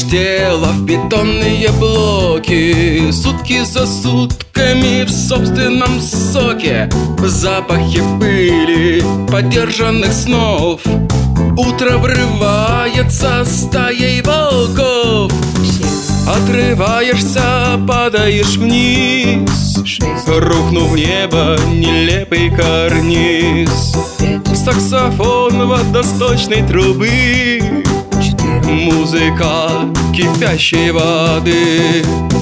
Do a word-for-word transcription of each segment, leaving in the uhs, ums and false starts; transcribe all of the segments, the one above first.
тело в бетонные блоки, сутки за сутками в собственном соке, в запахе пыли подержанных снов. Утро врывается стаей волков. Отрываешься, падаешь вниз, рухнув в небо нелепый карниз. Саксофон водосточной трубы, музыка кипящей воды.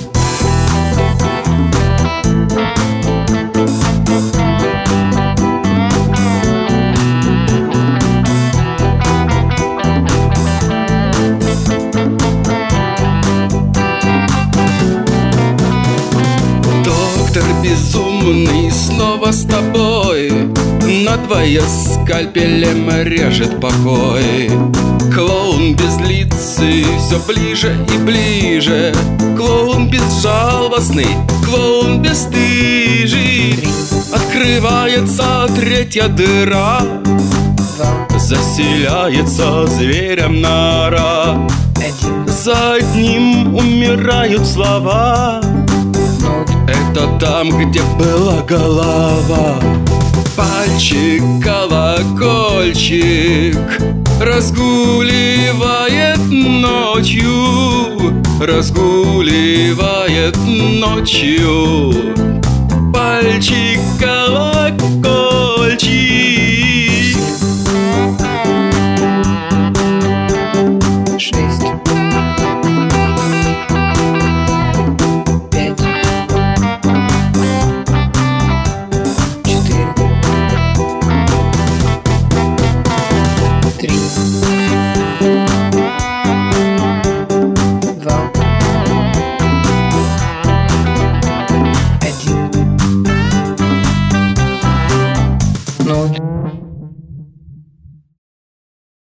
Доктор безумный снова с тобой, надвое скальпелем режет покой. Клоун безлицый все ближе и ближе, клоун безжалостный, клоун бесстыжий. Открывается третья дыра, заселяется зверем нора. За одним умирают слова, это там, где была голова. Пальчик, колокольчик разгуливает ночью, разгуливает ночью. Пальчик, колокольчик